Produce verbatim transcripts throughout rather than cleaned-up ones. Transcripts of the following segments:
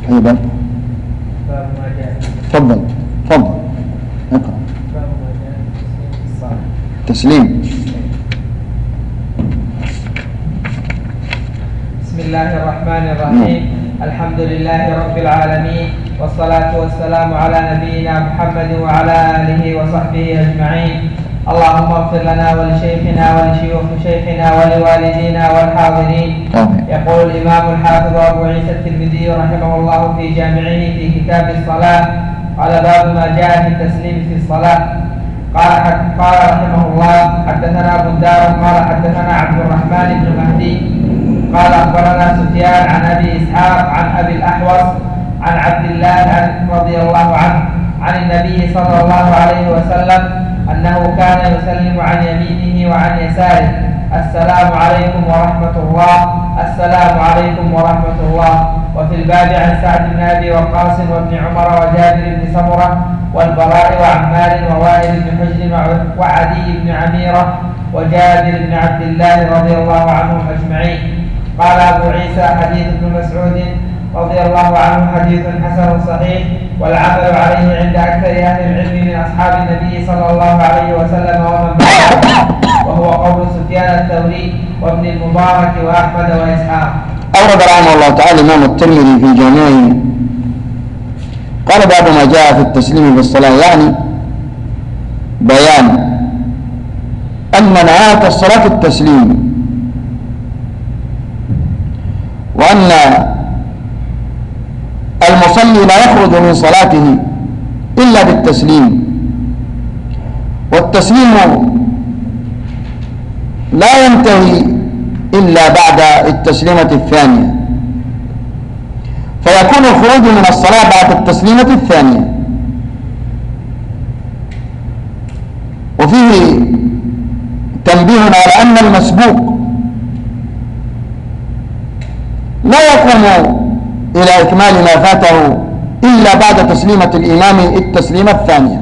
أي باب؟ تفضل تفضل اقرأ. تسليم. بسم الله الرحمن الرحيم. الحمد لله رب العالمين، والصلاة والسلام على نبينا محمد وعلى آله وصحبه أجمعين. اللهم اغفر لنا ولشيخنا ولشيوخ شيخنا ولوالدينا والحاضرين. يقول الإمام الحافظ أبو عيسى الترمذي رحمه الله في جامعه في كتاب الصلاة على باب ما جاء في التسليم في الصلاة. قال قال رحمه الله: حدثنا بندار قال حدثنا عبد الرحمن بن مهدي قال أخبرنا سفيان عن أبي إسحاق عن أبي الأحوص عن عبد الله رضي الله عنه عن النبي صلى الله عليه وسلم أنه كان يسلم عن يمينه وعن يساره: السلام عليكم ورحمة الله، السلام عليكم ورحمة الله. وفي الباب عن سعد بن أبي وقاص وابن عمر وجابر بن سمرة والبراء وعمار ووائل بن حجر وعدي بن عميرة وجابر بن عبد الله رضي الله عنهم أجمعين. قال أبو عيسى: حديث ابن مسعود رضي الله عنه حديث حسن صحيح، والعمل عليه عند أكثر أهل العلم من أصحاب النبي صلى الله عليه وسلم ومن بعده، وهو قول سفيان الثوري وابن المبارك وأحمد وإسحاق. أورد رحمه الله تعالى الإمام الترمذي في جامعه قال: باب ما جاء في التسليم بالصلاة، يعني بيان أن نهاية الصلاة التسليم، وأن المصلي لا يخرج من صلاته إلا بالتسليم، والتسليم لا ينتهي إلا بعد التسليمة الثانية، فيكون الخروج من الصلاة بعد التسليمة الثانية. وفيه تنبيه على أن المسبوق لا يقوم إلى إكمال ما فاته إلا بعد تسليمة الإمام التسليمة الثانية.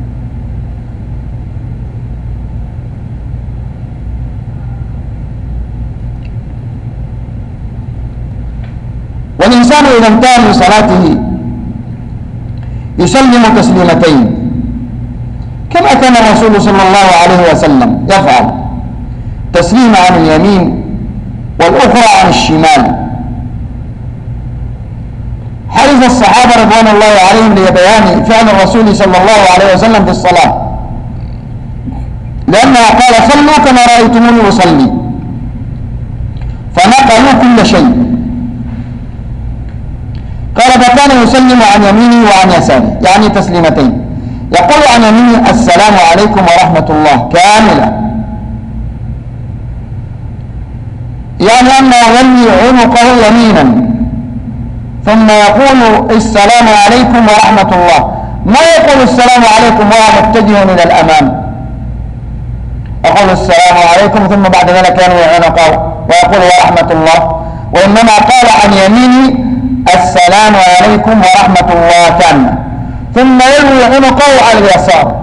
والإنسان إذا انتهى من صلاته يسلم تسليمتين، كما كان الرسول صلى الله عليه وسلم يفعل: تسليم عن اليمين والأخرى عن الشمال. حرص الصحابة رضوان الله عليهم لبيان فعل الرسول صلى الله عليه وسلم في الصلاة، لأنه قال: صلوا كما رأيتموني أصلي، فنقلوا كل شيء. قال: فكان يسلم عن يمينه وعن يساره، يعني تسليمتين. يقول عن يمينه: السلام عليكم ورحمة الله، كاملة، يعني أنه يلوي عنقه يمينا ثم يقول: السلام عليكم ورحمة الله. ما يقول السلام عليكم وهو متجه إلى الأمام، يقول السلام عليكم ثم بعد ذلك يلوي عنقه ويقول ورحمة الله، وإنما قال عن يمينه: السلام عليكم ورحمة الله تامة، ثم يلوي عنقه على اليسار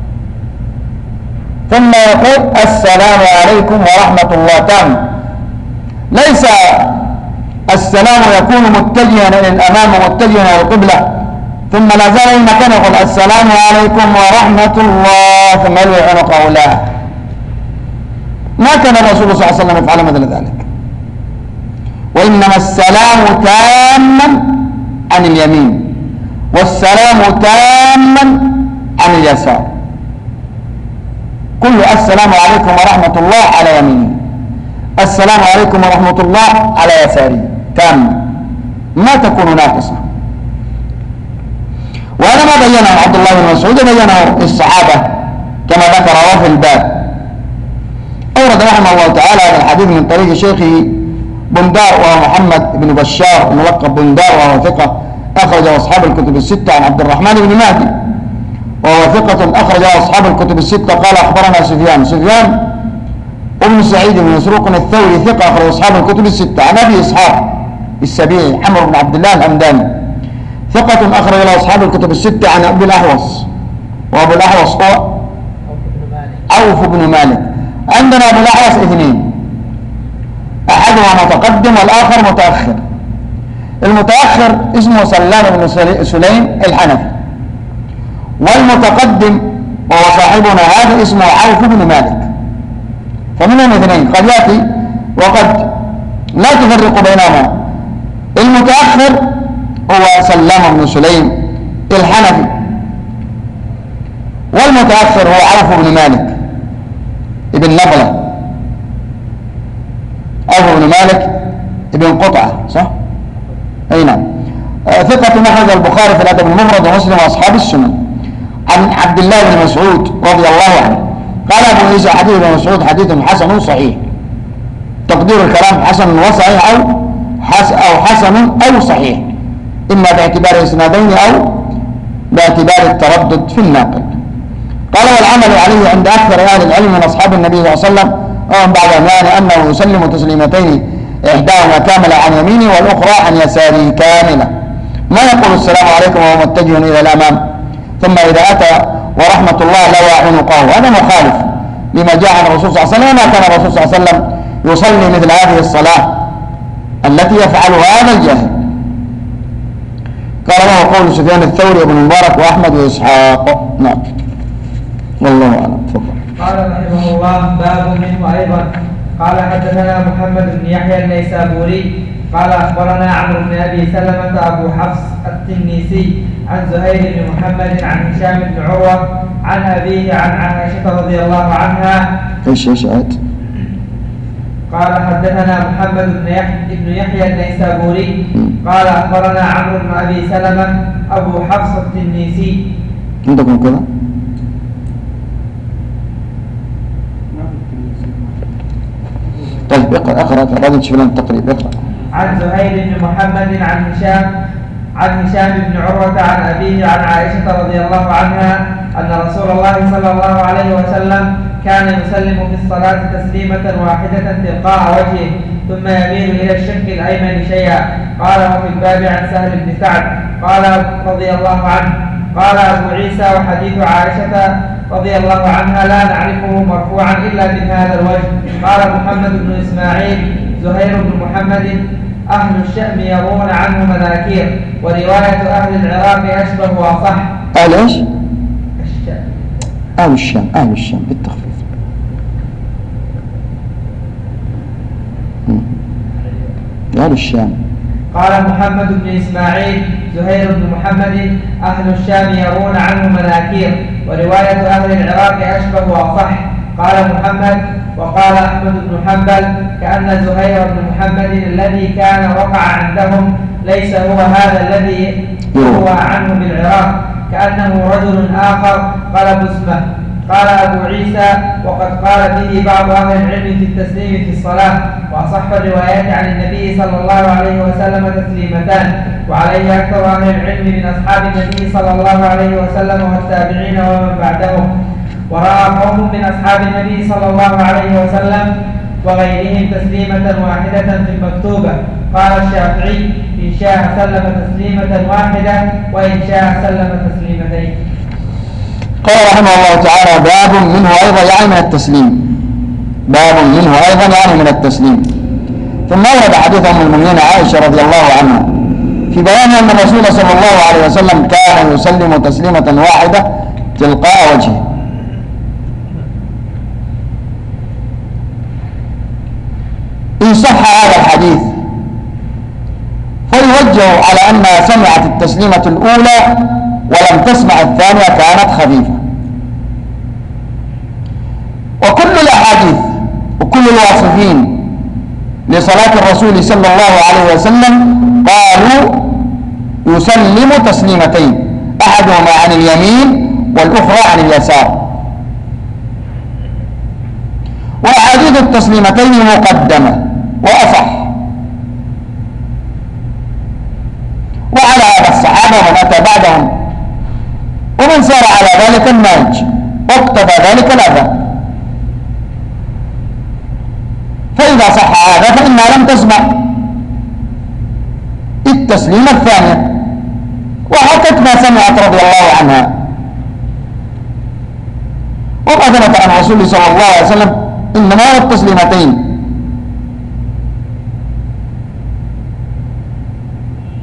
ثم يقول: السلام عليكم ورحمة الله تامة. ليس السلام يكون متجها إلى الأمام ومتجها إلى القبلة ثم لا زال المكان يقول: السلام عليكم ورحمة الله ثم يلوي عنقه. لا، ما كان الرسول صلى الله عليه وسلم يفعل مثل ذلك، وإنما السلام تاما عن اليمين والسلام تاما عن اليسار. كل السلام عليكم ورحمة الله على يمينه، السلام عليكم ورحمة الله على يساره، تامة، ما تكون ناقصة. وهذا ما بينه عبد الله بن مسعود، بينه الصحابة كما ذكر في الباب. أورد رحمه الله تعالى هذا الحديث من طريق شيخه بندار، وهو محمد بن بشار ملقب بندار، وهو ثقة أخرجه أصحاب الكتب الستة، عن عبد الرحمن بن مهدي وهو ثقة أخرجه أصحاب الكتب الستة. قال: أخبرنا سفيان سفيان ابن سعيد بن مسروق الثوري ثقة أخرج أصحاب الكتب الستة، عن أبي إسحاق السبيعي عمرو بن عبد الله الهمداني ثقة أخرج له أصحاب الكتب الستة، عن أبي الأحوص، وأبو الأحوص هو عوف بن مالك. عندنا أبو الأحوص اثنين، أحدهما متقدم والآخر متأخر، المتأخر اسمه سلام بن سليم الحنفي، والمتقدم وهو صاحبنا هذا اسمه عوف بن مالك. فمنهم اثنين قد يأتي وقد لا تفرق بينهما. المتأخر هو سلام بن سليم الحنفي، والمتأخر هو عوف بن مالك ابن نبلة. عوف بن مالك ابن قطعة، صح؟ أي نعم. آه ثقة أخرج البخاري في الأدب المفرد ومسلم وأصحاب السنن. عن عبد الله بن مسعود رضي الله عنه قال أبو عيسى حديث ابن مسعود حديث حسن صحيح. تقدير الكلام حسن وصحيح أو حس أو حسن أو صحيح، إما باعتبار إسنادين أو باعتبار التردد في الناقل. قال والعمل عليه عند أكثر أهل العلم من أصحاب النبي صلى الله عليه وسلم ومن بعد يعني أنه يسلم تسليمتين، إحداهما كاملة عن يمينه والأخرى عن يساره كاملة. ما يقول السلام عليكم وهو متجه إلى الأمام ثم إذا أتى ورحمة الله لوى عنقه، هذا مخالف لما جاء عن الرسول صلى الله عليه وسلم. وما كان الرسول صلى الله عليه وسلم يصلي مثل هذه الصلاة التي يفعلها هذا الجاهل. قال له قول سفيان الثوري وابن المبارك وأحمد وإسحاق. نعم والله أعلم. تفضل. قال رحمه الله باب منه أيضا. قال حدثنا محمد بن يحيى النيسابوري قال أخبرنا عمرو بن أبي سلمة أبو حفص التنيسي عن زهير بن محمد عن هشام بن عروة عن أبيه عن عائشة رضي الله عنها. ايش ايش عاد؟ قال حدثنا محمد بن يحيى بن يحيى النيسابوري قال أخبرنا عمرو بن أبي سلمة أبو حفص التنيسي. عندكم كذا؟ طيب اقرأ اقرأ بعدين تشوف لنا التقريب. اقرأ. عن زهير بن محمد عن هشام عن هشام بن عروة عن أبيه عن عائشة رضي الله عنها أن رسول الله صلى الله عليه وسلم كان يسلم في الصلاة تسليمة واحدة تلقاء وجهه ثم يميل إلى الشق الأيمن شيئا. قال وفي الباب عن سهل بن سعد قال رضي الله عنه قال أبو عيسى وحديث عائشة رضي الله عنها لا نعرفه مرفوعا إلا من هذا الوجه. قال محمد بن إسماعيل زهير بن محمد أهل الشأم يرون عنه مناكير، ورواية أهل العراق أشبه وأصح. أهل إيش؟ الشأم. أهل الشام. أهل الشام بالتخفيف. أهل الشام. قال محمد بن إسماعيل زهير بن محمد أهل الشام يرون عنه مناكير، ورواية أهل العراق أشبه وأصح. قال محمد وقال أحمد بن حنبل كأن زهير بن محمد الذي كان وقع عندهم ليس هو هذا الذي يروى عنه بالعراق، كأنه رجل آخر قلب اسمه. قال أبو عيسى وقد قال به بعض أهل العلم في التسليم في الصلاة، وأصح الروايات عن النبي صلى الله عليه وسلم تسليمتان، وعليه أكثر أهل العلم من أصحاب النبي صلى الله عليه وسلم والتابعين ومن بعدهم. ورأى قوم من أصحاب النبي صلى الله عليه وسلم وغيرهم تسليمة واحدة في المكتوبة. قال الشافعي إن شاء سلم تسليمة واحدة وإن شاء سلم تسليمتين. قال رحمه الله تعالى باب منه أيضا يعني من التسليم. باب منه أيضا يعني من التسليم. ثم ورد حديث أم المؤمنين عائشة رضي الله عنها في بيان أن الرسول صلى الله عليه وسلم كان يسلم تسليمة واحدة تلقاء وجهه. إن صح هذا الحديث فيوجه على أنها سمعت التسليمة الأولى ولم تسمع الثانية كانت خفيفة. وكل الأحاديث وكل الواصفين لصلاة الرسول صلى الله عليه وسلم قالوا يسلم تسليمتين، أحدهما عن اليمين والأخرى عن اليسار. وأحاديث التسليمتين مقدمة وأصح. وعلى هذا الصحابة ومن أتى بعدهم ومن سار على ذلك النهج واقتضى ذلك الأذى. فإذا صح هذا فإنها لم تسمع التسليمة الثانية وحكت ما سمعت رضي الله عنها. وما ثبت عن الرسول صلى الله عليه وسلم إنما هو التسليمتين.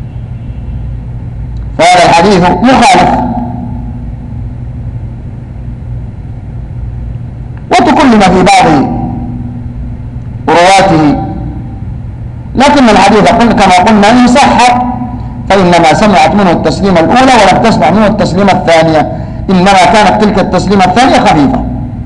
الحديث مخالف وتكلم في بعض رواته، لكن الحديث كما قلنا إن صح فإنما سمعت منه التسليمة الأولى ولم تسمع منه التسليمة الثانية، إنما كانت تلك التسليمة الثانية خفيفة.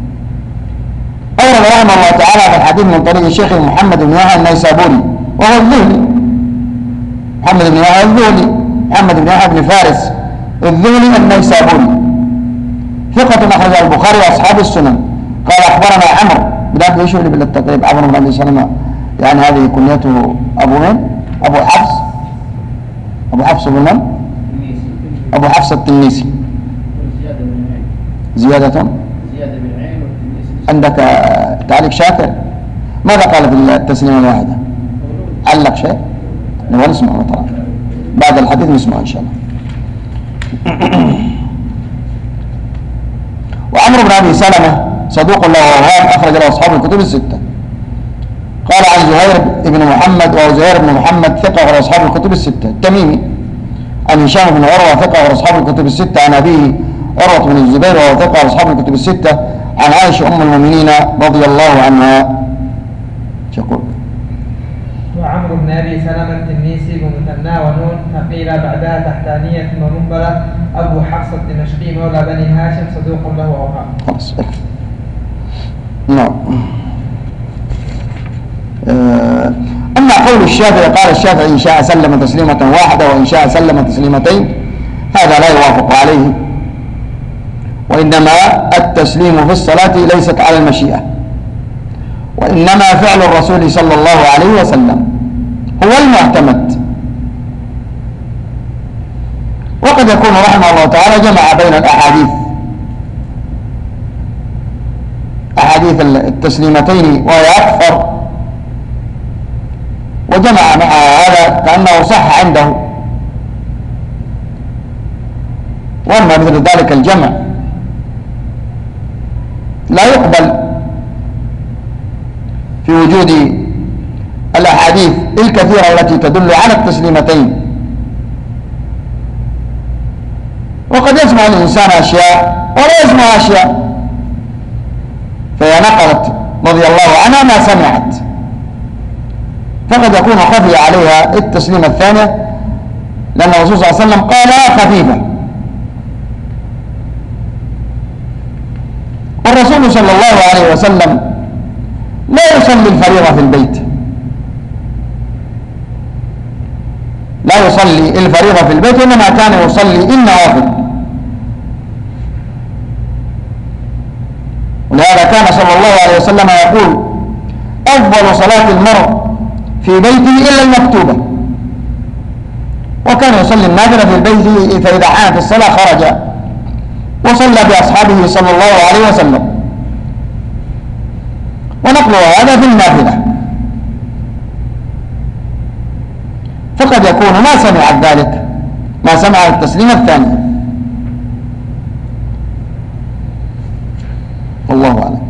أورد رحمه الله تعالى في الحديث من طريق الشيخ محمد بن يحيى النيسابوري وهو الذهلي، محمد بن يحيى الذهلي، محمد بن يحيى بن فارس الذهلي النيسابوري، ثقة أخرج البخاري وأصحاب السنن. قال أخبرنا عمرو بن عبد يشوف بالتقريب، عمرو بن أبي سلمة، يعني هذه كنيته أبو من؟ أبو حفص، أبو حفص بن من؟ أبو حفص التنيسي. زيادة زيادة بالعين. عندك تعليق شاكر ماذا قال في التسليمة الواحدة؟ علق شيء؟ نبغى نسمع مثلا بعد الحديث نسمع إن شاء الله. وعمرو بن أبي سلمة صدوق له أوهام أخرج له أصحاب الكتب الستة. قال عن زهير بن محمد وهو زهير بن محمد ثقة غير أصحاب الكتب الستة التميمي، عن هشام بن عروة ثقة غير أصحاب الكتب الستة، عن أبيه عروة بن الزبير وهو ثقة غير أصحاب الكتب الستة، عن عائشة أم المؤمنين رضي الله عنها. يقول وعمرو بن أبي سلمة التنيسي بمثنى ونون فقيل بعدها تحتانية ومنبلة أبو حفص الدمشقي مولى بني هاشم صدوق له أوهام. خلاص. نعم. أما قول الشافعي قال الشافعي إن شاء سلم تسليمة واحدة وإن شاء سلم تسليمتين، هذا لا يوافق عليه، وإنما التسليم في الصلاة ليست على المشيئة، وإنما فعل الرسول صلى الله عليه وسلم هو المعتمد. وقد يكون رحمه الله تعالى جمع بين الأحاديث، أحاديث التسليمتين وهي أكثر، وجمع مع هذا كأنه صح عنده، وأما مثل ذلك الجمع لا يقبل في وجود الأحاديث الكثيرة التي تدل على التسليمتين. وقد يسمع الإنسان أشياء ولا يسمع أشياء، فهي نقلت رضي الله عنها ما سمعت، فقد يكون خفي عليها التسليمة الثانية، لأن الرسول صلى الله عليه وسلم قالها خفيفة. والرسول صلى الله عليه وسلم لا يصلي الفريضة في البيت، لا يصلي الفريضة في البيت، إنما كان يصلي النوافل. ولهذا كان صلى الله عليه وسلم يقول أفضل صلاة المرء في بيته إلا المكتوبة، وكان يصلي النافلة في البيت، فإذا حانت الصلاة خرج وصلى بأصحابه صلى الله عليه وسلم. ونقل هذا في النافلة، فقد يكون ما سمع ذلك، ما سمع التسليم الثاني، والله أعلم.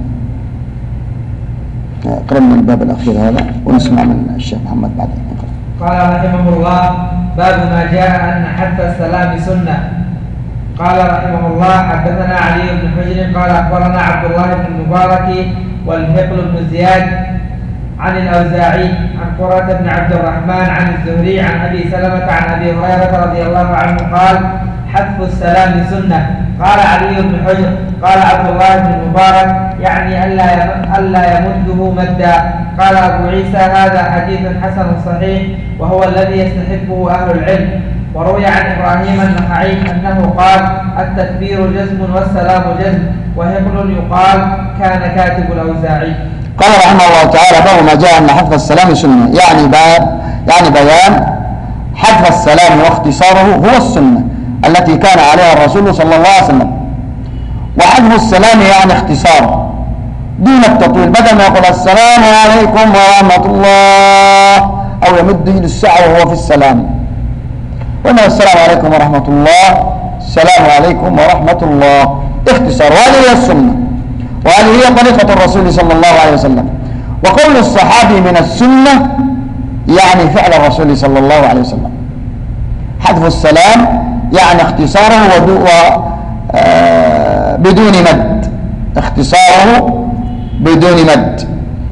قرأنا الباب الأخير هذا ونسمع من الشيخ محمد بعد. قال رحمه الله: باب ما جاء أن حذف السلام سنة. قال رحمه الله: حدثنا علي بن حجر قال أخبرنا عبد الله بن المبارك والهقل بن زياد عن الأوزاعي عن قرة بن عبد الرحمن عن الزهري عن أبي سلمة عن أبي هريرة رضي الله عنه قال: حذف السلام سنة. قال علي بن حجر قال عبد الله بن المبارك يعني ألا ألا يمده مدا. قال أبو عيسى: هذا حديث حسن صحيح وهو الذي يستحبه أهل العلم. وروي عن إبراهيم النخعي أنه قال: التكبير جزم والسلام جزم. وهقل يقال كان كاتب الأوزاعي. قال رحمه الله تعالى: باب ما جاء أن حذف السلام سنة، يعني باب يعني بيان حذف السلام واختصاره هو السنة التي كان عليها الرسول صلى الله عليه وسلم. وحذف السلام يعني اختصار دون التطويل، بدل ما يقول السلام عليكم ورحمة الله أو يمد يد الساعة وهو في السلام، وإنما السلام عليكم ورحمة الله، السلام عليكم ورحمة الله، اختصار. وهذه هي السنة، وهذه هي طريقة الرسول صلى الله عليه وسلم. وقول الصحابي من السنة يعني فعل الرسول صلى الله عليه وسلم. حذف السلام يعني اختصاره ودو و آه بدون مد، اختصاره بدون مد،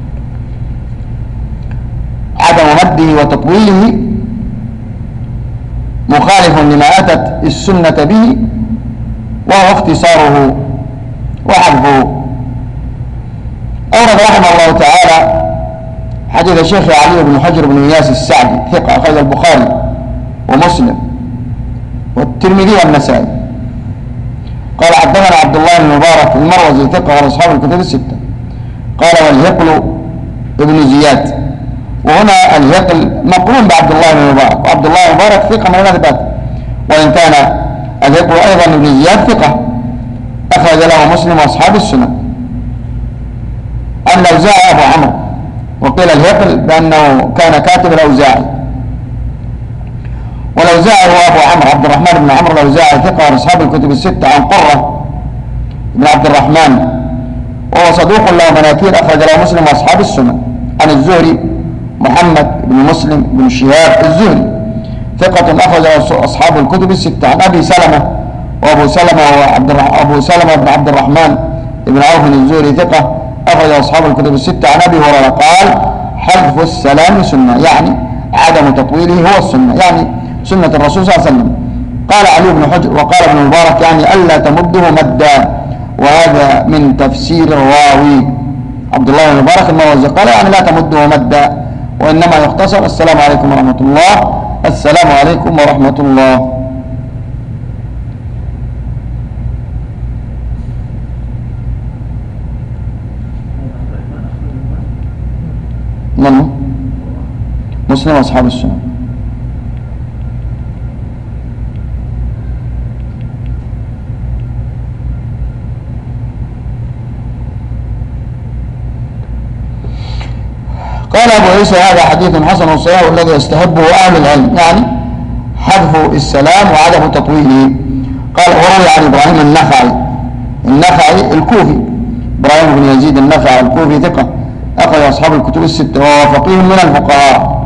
عدم مده وتطويله مخالف لما أتت السنة به، وهو اختصاره وحذفه. أورد رحمه الله تعالى حديث الشيخ علي بن حجر بن إياس السعدي ثقة أخرج البخاري ومسلم والترمذي والنسائي قال حدثنا عبد الله بن مبارك المروزي ثقة وأصحاب الكتب الستة قال والهقل ابن زياد، وهنا الهقل مقرون بعبد الله بن مبارك، وعبد الله بن مبارك ثقة من الأثبات، وإن كان الهقل أيضا ابن زياد ثقة أخرج له مسلم وأصحاب السنن. الأوزاعي أبو عمرو، وقيل الهقل بأنه كان كاتب الأوزاعي، والأوزاعي هو أبو عمرو عبد الرحمن بن عمرو الأوزاعي ثقة وأصحاب الكتب الستة عن قرة بن عبد الرحمن، وهو صدوق له مناكير أخرج له مسلم وأصحاب السنن. عن الزهري محمد بن مسلم بن شهاب الزهري ثقة أخرج له أصحاب الكتب الستة. عن أبي سلمة، وأبو سلمة هو عبد أبو سلمة بن عبد الرحمن بن عوف الزهري ثقة أخرج أصحاب الكتب الستة. عن أبي هريرة قال حذف السلام سنة، يعني عدم تطويله هو السنة، يعني سنة الرسول صلى الله عليه وسلم. قال علي بن حجر وقال ابن مبارك يعني ألا تمده مدا، وهذا من تفسير الراوي عبد الله بن مبارك المروزي قال يعني لا تمده مدا، وإنما يختصر السلام عليكم ورحمة الله، السلام عليكم ورحمة الله. من مسلم أصحاب السنة. قال أبو عيسى هذا حديث حسن صحيح الذي يستحبه أهل العلم، يعني حذف السلام وعدم تطويله. قال وروي عن إبراهيم النخعي النخعي الكوفي، إبراهيم بن يزيد النخعي الكوفي ثقة أخرج أصحاب الكتب الستة وهو فقيه من الفقهاء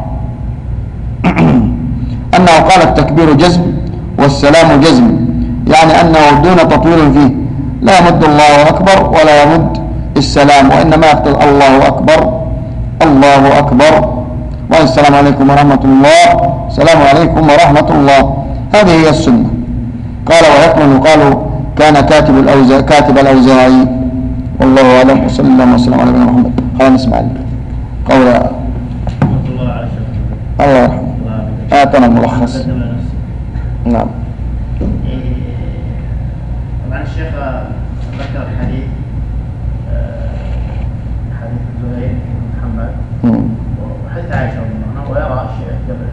أنه قال التكبير جزم والسلام جزم، يعني أنه دون تطويل فيه، لا يمد الله أكبر ولا يمد السلام، وإنما يقتل الله أكبر الله أكبر والسلام عليكم ورحمة الله، السلام عليكم ورحمة الله. هذه هي السنة. قال ويقول قالوا كان كاتب الأوزاعي كاتب الأوزاعي والله أعلم، وصلى الله وسلم على نبينا محمد. خلينا نسمع قول الله يرحمه. آتنا الملخص. نعم. طبعا الشيخ ذكر الحديث حديث زهير بن محمد وحديث عائشة رضي الله عنها، ويرى الشيخ جبل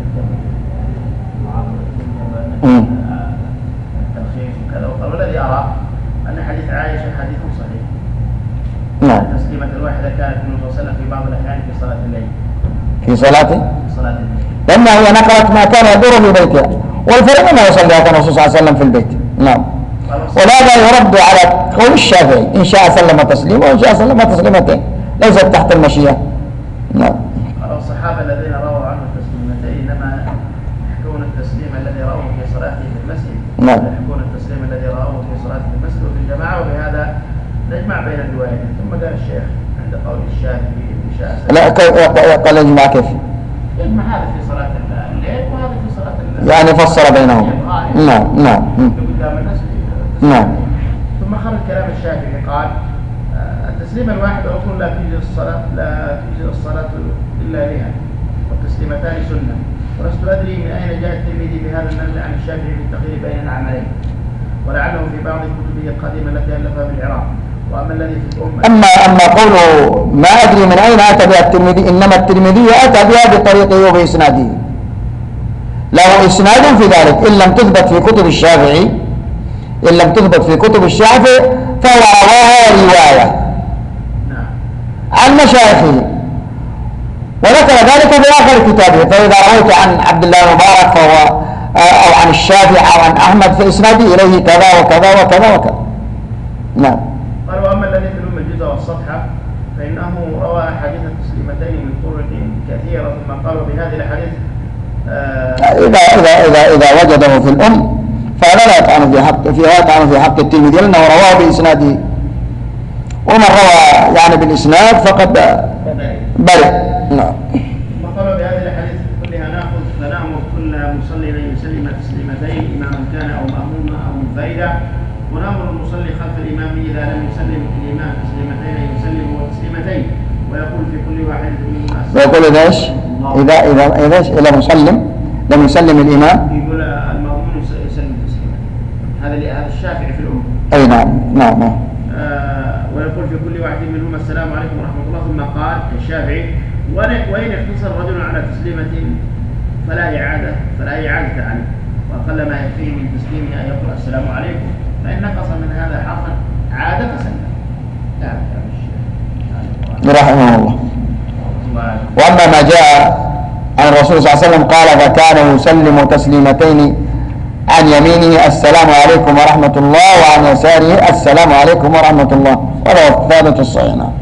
الجبل التلخيص وكذا، وقال والذي أرى أن حديث عائشة حديث صحيح. نعم. التسليمة الواحدة كانت النبي صلى الله عليه وسلم في بعض الأحيان في صلاة الليل. في صلاته؟ في صلاة الليل. لأنها هي نقلت ما كان يدور في بيتها، والفرق أنه يصلي هذا الرسول صلى الله عليه وسلم في البيت. نعم. وهذا يرد على قول الشافعي إن شاء سلم تسليما وإن شاء سلم تسليمتين، ليست تحت المشيئة. نعم. الصحابة الذين رووا عنه التسليمتين إنما يحكون التسليم الذي رواه في صلاته في المسجد. نعم. يحكون التسليم الذي رواه في صلاته في المسجد وفي الجماعة، وبهذا نجمع بين الروايتين. ثم قال الشيخ عند قول الشافعي إن شاء سلم. لا قال يجمع كيف؟ يجمع هذا في صلاة الليل وهذا في صلاة الليل. يعني فسر بينهم. نعم نعم. قدام الناس. نعم. ثم خرج كلام الشافعي قال التسليم الواحد ركن لا تجزي الصلاة لا تجزي الصلاة إلا بها، والتسليمتان سنة. ولست أدري من أين جاء الترمذي بهذا النقل عن الشافعي في التقرير بين العملين، ولعله في بعض كتبه القديمة التي ألفها بالعراق. وأما الذي في الأمة أما أما قوله ما أدري من أين أتى بها الترمذي، إنما الترمذي أتى بها بطريقه وبإسناده، له إسناد في ذلك إن لم تثبت في كتب الشافعي إن لم تثبت في كتب الشافعي فهو رواها رواية عن مشايخه، وذكر ذلك في آخر كتابه. فإذا رويت عن عبد الله المبارك فهو أو عن الشافعي أو عن أحمد في إسناده إليه كذا وكذا وكذا وكذا. نعم. قال وأما الذي في الأم الجزء والصفحة فإنه روى أحاديث التسليمتين من طرق كثيرة، ثم قالوا بهذه الأحاديث آه إذا إذا إذا إذا وجده في الأم فهذا لا يطعن في حق فيها يطعن في حق الترمذي لأنه رواه بإسناده، ومن روى يعني بالإسناد فقد برئ. نعم. ثم قال بهذه الأحاديث كلها نأخذ فنأمر كل مصلي أن يسلم تسليمتين إماما كان أو مأموما أو منفردا، ونأمر المصلي خلف الإمام إذا لم يسلم الإمام تسليمتين أن يسلم تسليمتين، ويقول في كل واحد منهما ويقول ايش؟ إذا إذا إذا إيش؟ إذا مسلم لم يسلم الإمام يقول المأمون يسلم تسليما. هذا هذا الشافعي في الأمة. أي نعم نعم نعم. آه ويقول في كل واحد منهما السلام عليكم ورحمة الله، ثم قال الشافعي وإن اقتصر رجل على تسليمة فلا إعادة فلا إعادة عليه، وأقل ما يكفيه من تسليمه أن يقول السلام عليكم، فإن نقص من هذا حرفا عاد فسلم. لا رحمه الله. وأما ما جاء عن الرسول صلى الله عليه وسلم قال فكان يسلم تسليمتين عن يمينه السلام عليكم ورحمة الله، وعن يساره السلام عليكم ورحمة الله، وله ثابت الصحيح.